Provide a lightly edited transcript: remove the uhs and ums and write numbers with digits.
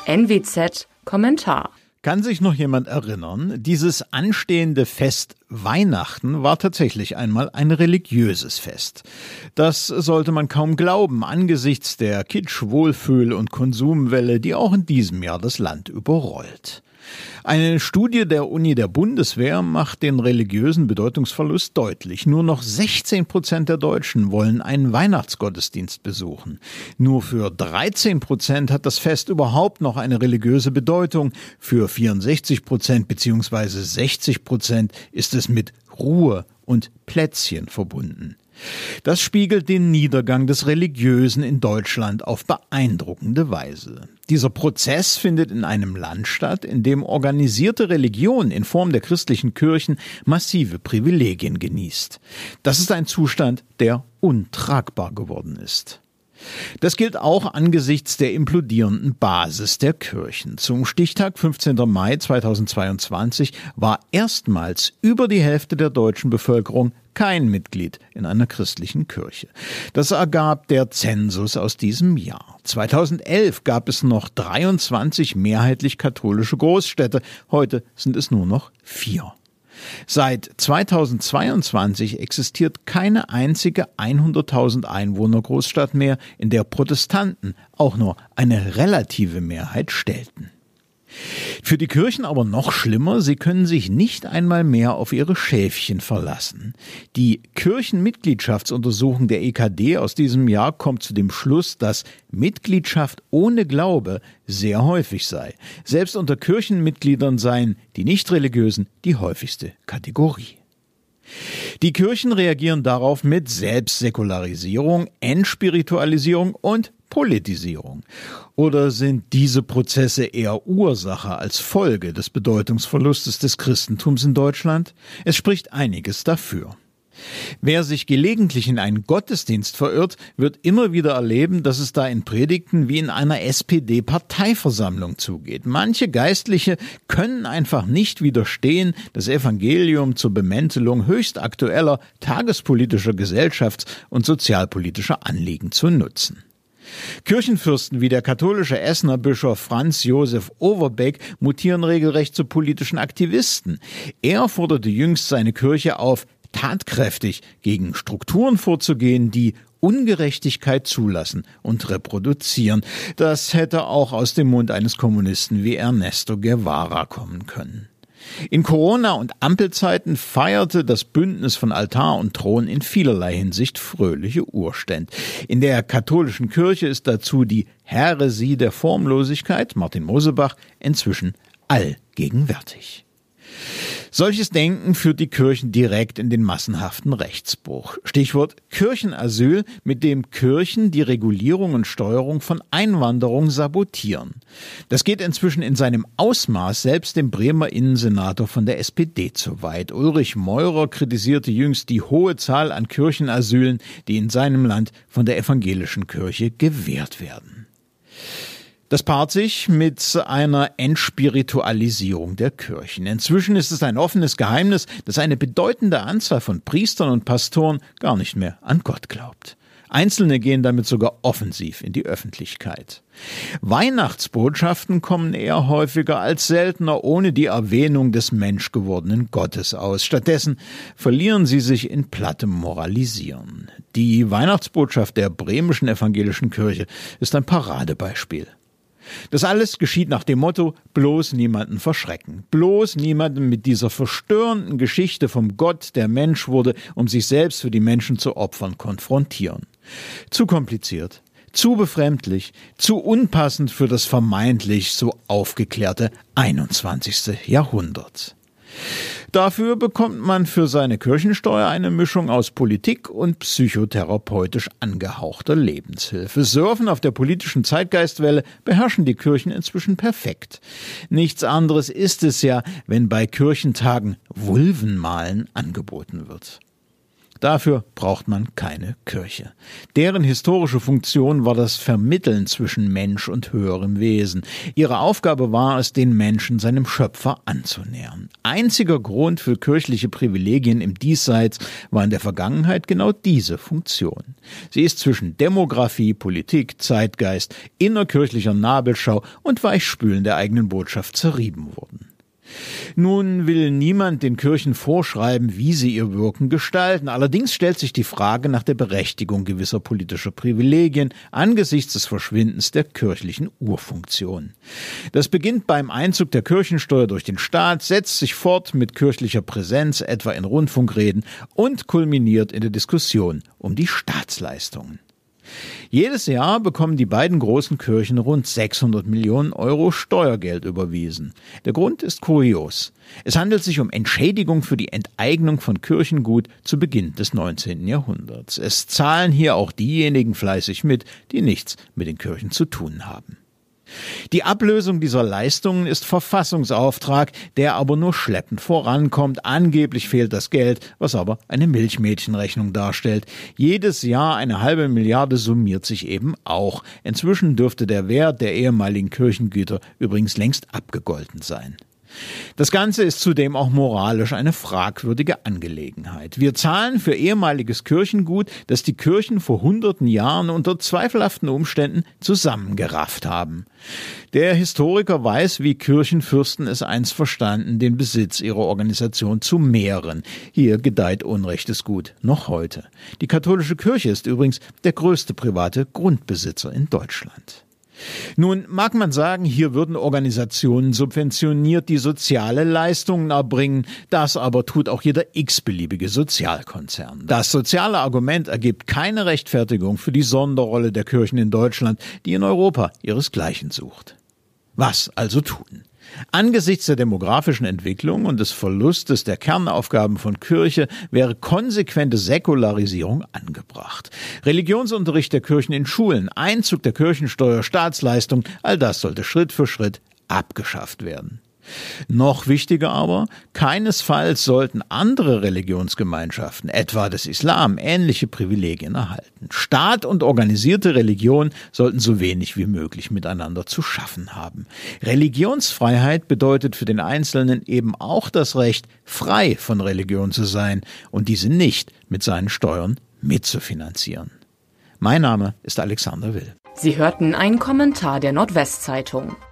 NWZ Kommentar. Kann sich noch jemand erinnern, dieses anstehende Fest Weihnachten war tatsächlich einmal ein religiöses Fest. Das sollte man kaum glauben angesichts der Kitsch-, Wohlfühl- und Konsumwelle, die auch in diesem Jahr das Land überrollt. Eine Studie der Uni der Bundeswehr macht den religiösen Bedeutungsverlust deutlich. Nur noch 16% der Deutschen wollen einen Weihnachtsgottesdienst besuchen. Nur für 13% hat das Fest überhaupt noch eine religiöse Bedeutung. Für 64% bzw. 60% ist es mit Ruhe und Plätzchen verbunden. Das spiegelt den Niedergang des Religiösen in Deutschland auf beeindruckende Weise. Dieser Prozess findet in einem Land statt, in dem organisierte Religion in Form der christlichen Kirchen massive Privilegien genießt. Das ist ein Zustand, der untragbar geworden ist. Das gilt auch angesichts der implodierenden Basis der Kirchen. Zum Stichtag 15. Mai 2022 war erstmals über die Hälfte der deutschen Bevölkerung kein Mitglied in einer christlichen Kirche. Das ergab der Zensus aus diesem Jahr. 2011 gab es noch 23 mehrheitlich katholische Großstädte. Heute sind es nur noch 4. Seit 2022 existiert keine einzige 100.000 Einwohner Großstadt mehr, in der Protestanten auch nur eine relative Mehrheit stellten. Für die Kirchen aber noch schlimmer, sie können sich nicht einmal mehr auf ihre Schäfchen verlassen. Die Kirchenmitgliedschaftsuntersuchung der EKD aus diesem Jahr kommt zu dem Schluss, dass Mitgliedschaft ohne Glaube sehr häufig sei. Selbst unter Kirchenmitgliedern seien die Nichtreligiösen die häufigste Kategorie. Die Kirchen reagieren darauf mit Selbstsäkularisierung, Entspiritualisierung und Politisierung. Oder sind diese Prozesse eher Ursache als Folge des Bedeutungsverlustes des Christentums in Deutschland? Es spricht einiges dafür. Wer sich gelegentlich in einen Gottesdienst verirrt, wird immer wieder erleben, dass es da in Predigten wie in einer SPD-Parteiversammlung zugeht. Manche Geistliche können einfach nicht widerstehen, das Evangelium zur Bemäntelung höchst aktueller tagespolitischer, gesellschafts- und sozialpolitischer Anliegen zu nutzen. Kirchenfürsten wie der katholische Essener Bischof Franz Josef Overbeck mutieren regelrecht zu politischen Aktivisten. Er forderte jüngst seine Kirche auf, tatkräftig gegen Strukturen vorzugehen, die Ungerechtigkeit zulassen und reproduzieren. Das hätte auch aus dem Mund eines Kommunisten wie Ernesto Guevara kommen können. In Corona- und Ampelzeiten feierte das Bündnis von Altar und Thron in vielerlei Hinsicht fröhliche Urständ. In der katholischen Kirche ist dazu die Häresie der Formlosigkeit, Martin Mosebach, inzwischen allgegenwärtig. Solches Denken führt die Kirchen direkt in den massenhaften Rechtsbruch. Stichwort Kirchenasyl, mit dem Kirchen die Regulierung und Steuerung von Einwanderung sabotieren. Das geht inzwischen in seinem Ausmaß selbst dem Bremer Innensenator von der SPD zu weit. Ulrich Meurer kritisierte jüngst die hohe Zahl an Kirchenasylen, die in seinem Land von der evangelischen Kirche gewährt werden. Das paart sich mit einer Entspiritualisierung der Kirchen. Inzwischen ist es ein offenes Geheimnis, dass eine bedeutende Anzahl von Priestern und Pastoren gar nicht mehr an Gott glaubt. Einzelne gehen damit sogar offensiv in die Öffentlichkeit. Weihnachtsbotschaften kommen eher häufiger als seltener ohne die Erwähnung des menschgewordenen Gottes aus. Stattdessen verlieren sie sich in plattem Moralisieren. Die Weihnachtsbotschaft der bremischen evangelischen Kirche ist ein Paradebeispiel. Das alles geschieht nach dem Motto, bloß niemanden verschrecken, bloß niemanden mit dieser verstörenden Geschichte vom Gott, der Mensch wurde, um sich selbst für die Menschen zu opfern, konfrontieren. Zu kompliziert, zu befremdlich, zu unpassend für das vermeintlich so aufgeklärte 21. Jahrhundert. Dafür bekommt man für seine Kirchensteuer eine Mischung aus Politik und psychotherapeutisch angehauchter Lebenshilfe. Surfen auf der politischen Zeitgeistwelle beherrschen die Kirchen inzwischen perfekt. Nichts anderes ist es ja, wenn bei Kirchentagen Vulvenmalen angeboten wird. Dafür braucht man keine Kirche. Deren historische Funktion war das Vermitteln zwischen Mensch und höherem Wesen. Ihre Aufgabe war es, den Menschen seinem Schöpfer anzunähern. Einziger Grund für kirchliche Privilegien im Diesseits war in der Vergangenheit genau diese Funktion. Sie ist zwischen Demografie, Politik, Zeitgeist, innerkirchlicher Nabelschau und Weichspülen der eigenen Botschaft zerrieben worden. Nun will niemand den Kirchen vorschreiben, wie sie ihr Wirken gestalten. Allerdings stellt sich die Frage nach der Berechtigung gewisser politischer Privilegien angesichts des Verschwindens der kirchlichen Urfunktion. Das beginnt beim Einzug der Kirchensteuer durch den Staat, setzt sich fort mit kirchlicher Präsenz, etwa in Rundfunkreden, und kulminiert in der Diskussion um die Staatsleistungen. Jedes Jahr bekommen die beiden großen Kirchen rund 600 Millionen Euro Steuergeld überwiesen. Der Grund ist kurios. Es handelt sich um Entschädigung für die Enteignung von Kirchengut zu Beginn des 19. Jahrhunderts. Es zahlen hier auch diejenigen fleißig mit, die nichts mit den Kirchen zu tun haben. Die Ablösung dieser Leistungen ist Verfassungsauftrag, der aber nur schleppend vorankommt. Angeblich fehlt das Geld, was aber eine Milchmädchenrechnung darstellt. Jedes Jahr 1,5 Milliarde summiert sich eben auch. Inzwischen dürfte der Wert der ehemaligen Kirchengüter übrigens längst abgegolten sein. Das Ganze ist zudem auch moralisch eine fragwürdige Angelegenheit. Wir zahlen für ehemaliges Kirchengut, das die Kirchen vor hunderten Jahren unter zweifelhaften Umständen zusammengerafft haben. Der Historiker weiß, wie Kirchenfürsten es einst verstanden, den Besitz ihrer Organisation zu mehren. Hier gedeiht unrechtes Gut, noch heute. Die katholische Kirche ist übrigens der größte private Grundbesitzer in Deutschland. Nun mag man sagen, hier würden Organisationen subventioniert, die soziale Leistungen erbringen. Das aber tut auch jeder x-beliebige Sozialkonzern. Das soziale Argument ergibt keine Rechtfertigung für die Sonderrolle der Kirchen in Deutschland, die in Europa ihresgleichen sucht. Was also tun? Angesichts der demografischen Entwicklung und des Verlustes der Kernaufgaben von Kirche wäre konsequente Säkularisierung angebracht. Religionsunterricht der Kirchen in Schulen, Einzug der Kirchensteuer, Staatsleistung, all das sollte Schritt für Schritt abgeschafft werden. Noch wichtiger aber, keinesfalls sollten andere Religionsgemeinschaften, etwa des Islam, ähnliche Privilegien erhalten. Staat und organisierte Religion sollten so wenig wie möglich miteinander zu schaffen haben. Religionsfreiheit bedeutet für den Einzelnen eben auch das Recht, frei von Religion zu sein und diese nicht mit seinen Steuern mitzufinanzieren. Mein Name ist Alexander Will. Sie hörten einen Kommentar der Nordwestzeitung.